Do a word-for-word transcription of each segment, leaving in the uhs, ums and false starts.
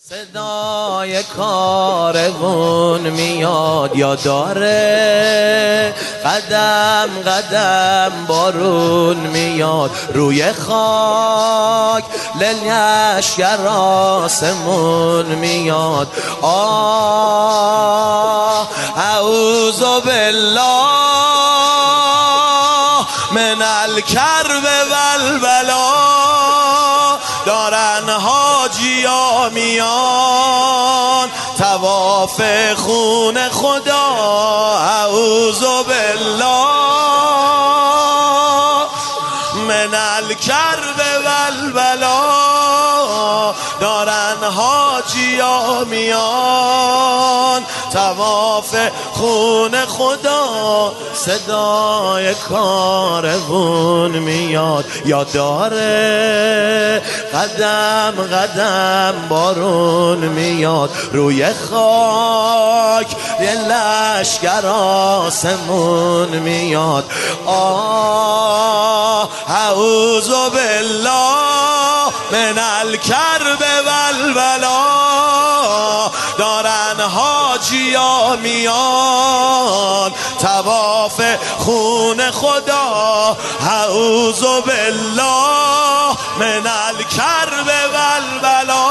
صدای کاروان میاد یا داره، قدم قدم بارون میاد روی خاک، لشکر آسمون میاد. آه اعوذ بالله من الکرب والبلا، دارن حاجیا میان طواف خون خدا. اعوذ بالله من الکرب والبلا، دارن حاجیا میان طواف خون خدا. صدای کاروان میاد یا داره، قدم قدم بارون میاد روی خاک، یه لشکر آسمون میاد. آه اعوذ بالله من الکرب والبلا، دارن حاجیا میان طواف خون خدا. اعوذ بالله من الکرب والبلا،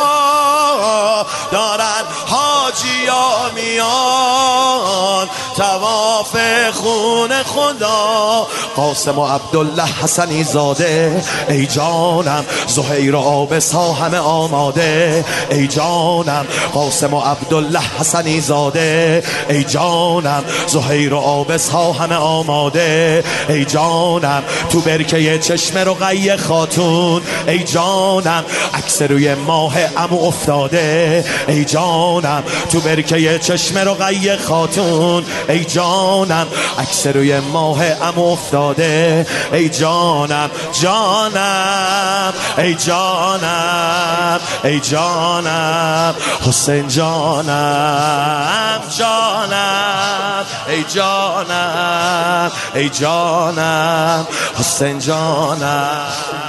دارن حاجیا میان طواف خون خدا. قاسم و عبدالله حسنی زاده، ای جانم زهیر و آبس‌ها همه آماده. ای جانم قاسم و عبدالله حسنی زاده، ای جانم زهیر و آبس‌ها همه آماده. ای جانم تو برکه چشمه رقیه خاتون، ای جانم عکس روی ماه عمو افتاده. ای جانم تو برکه چشمه رقیه خاتون، ای جانم عکس روی ماه عمو افتاده. ای جانم جانم ای جانم ای جانم حسین جانم جانم ای جانم ای جانم حسین جانم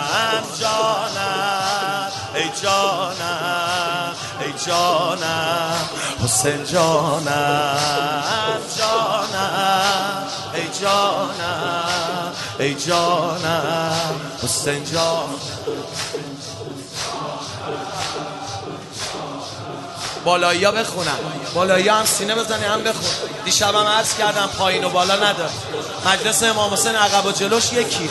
جانم ای جانم ای جانم حسین جانم جانم ای جانم ای جانم حسین جانم. بالایی ها بخونم، بالایی هم سینه بزنی هم بخون. دیشب هم عرض کردم پایین و بالا نداره، مجلس امام حسین عقب و جلوش یکی.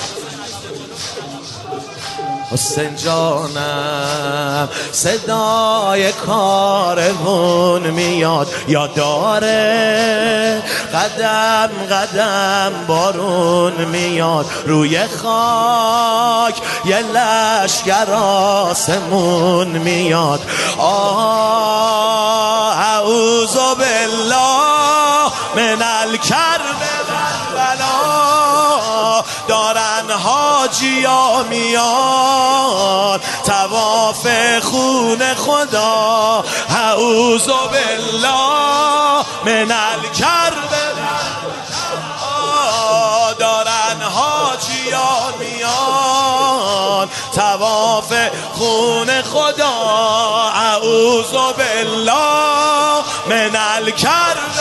حسین جانم صدای کاروان میاد یا داره، قدم قدم بارون میاد روی خاک، یه لشکر آسمون میاد. آه اعوذ بالله من الکرب والبلا، دارن حاجیا میان طواف خون خدا. اعوذ بالله من الکرب، دارن حاجیا میان طواف خون خدا. اعوذ بالله من الکرب،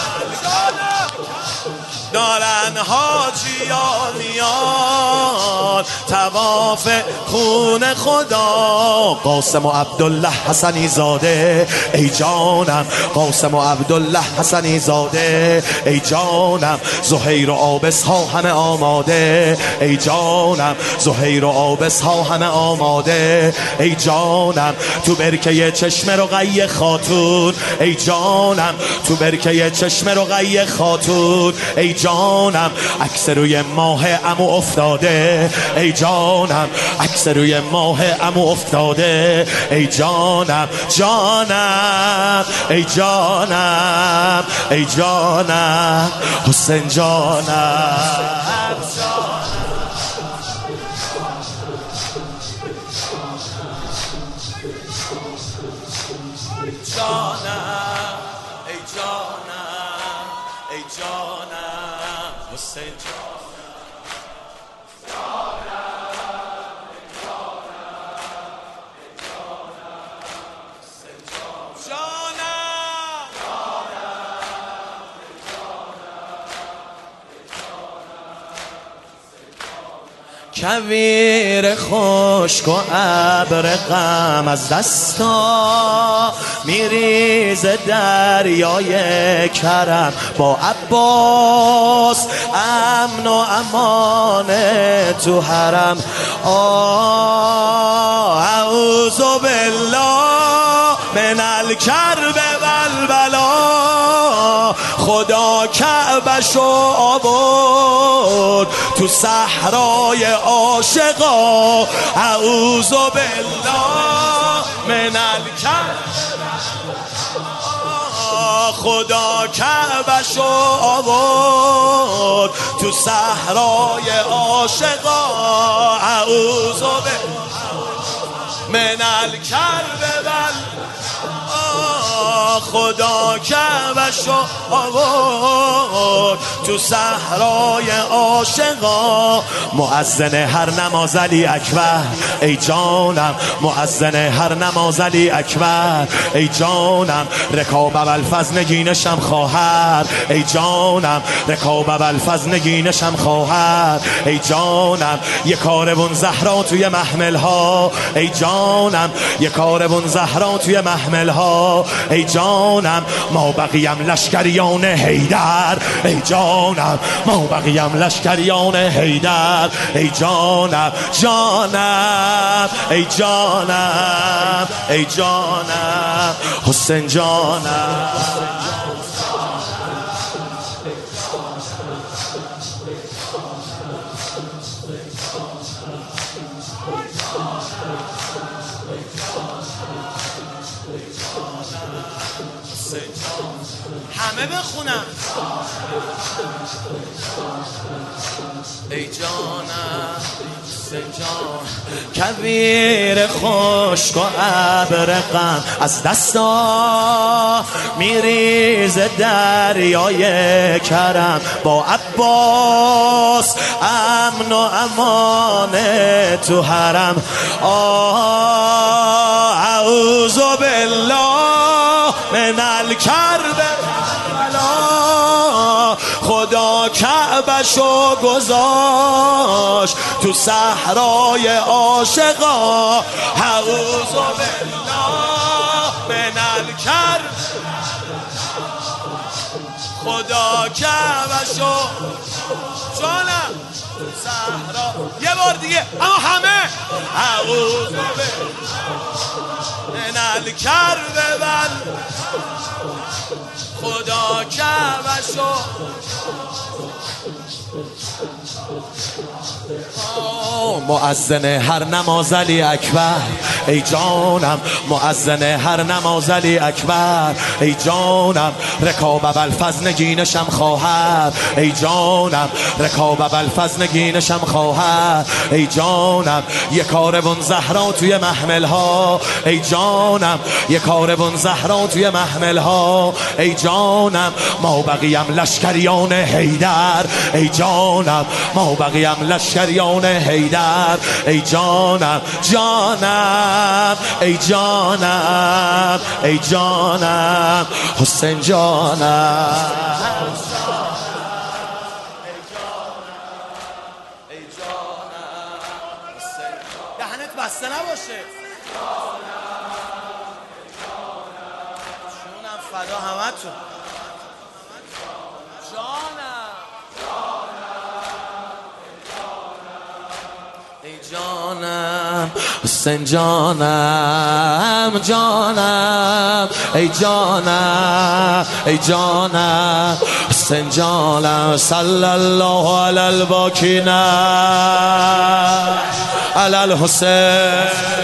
دارن حاجیا میان طواف خون خدا. قاسم و عبدالله حسنی زاده، ای جانم قاسم و عبدالله حسنی زاده، ای جانم زهیر و آبس‌ها همه آماده. ای جانم زهیر و آبس‌ها همه آماده. ای جانم تو برکه چشمه رقیه خاتون، ای جانم تو برکه چشمه رقیه خاتون. ای جانم عکس روی ماه عمو افتاده. ای جانم عکس روی ماه عمو افتاده. ای جانم جانم ای جانم ای جانم حسین جانم جانم ای جانم ای جانم حسین جانم. کویر خشک و ابر غم از دستا میریزه دریای کرم با عباس امن و امان تو حرم. آه اعوذ بالله من الکرب والبلا. خدا کعبشو آورد تو صحرای عاشقا. اعوذ بالله من الکرب. خدا کعبشو آورد تو صحرای عاشقا. اعوذ بالله من الکرب والبلا. خدا کعبشو آورد تو صحرای عاشقا. مؤذن هر نماز علی اکبر ای جانم، مؤذن هر نماز علی اکبر ای جانم. رکاب ابوالفضل نگینشم خواهر ای جانم، رکاب ابوالفضل نگینشم خواهر ای جانم. یه کاروان زهرا توی محمل ها ای جانم، یه کاروان زهرا توی محمل ها ای جانم. ما بقیم لشکریان حیدر ای جانم، ما بقیم لشکریان حیدر ای جانم. جانم ای جانم ای جانم حسین جانم. همه بخونم ای جانم جان. کویر خشک و ابر غم از دستا میریزه دریای کرم با عباس امن و امان تو حرم. آه اعوذ بالله من الکرب. خدا کعبشو گذاشت تو صحرای عاشقا. اعوذ بالله من الکرب. خدا کعبشو جانم تو صحرا. یه بار دیگه اما همه. اعوذ بالله من الکرب والبلا. خدا کعبشو مؤذن هر نماز علی اکبر ای جانم، مؤذن هر نماز علی اکبر ای جانم. رکاب ابوالفضل نگینشم خواهر ای جانم، رکاب ابوالفضل نگینشم خواهر ای جانم. یه کاروان زهرا توی محمل ها ای جانم، یه کاروان زهرا توی محمل ها ای جانم. ما بقیم لشکریان حیدر ای جانم، ما بقیم لشکریان حیدر ای جانم. جانم ای جانم ای جانم حسین جانم. دهنت بسته نباشه. جونم فدا همتون. جانم ای جانم حسین جانم. جانم ای جانم ای جانم حسین جانم. صلی الله علی الباکین علی الحسین.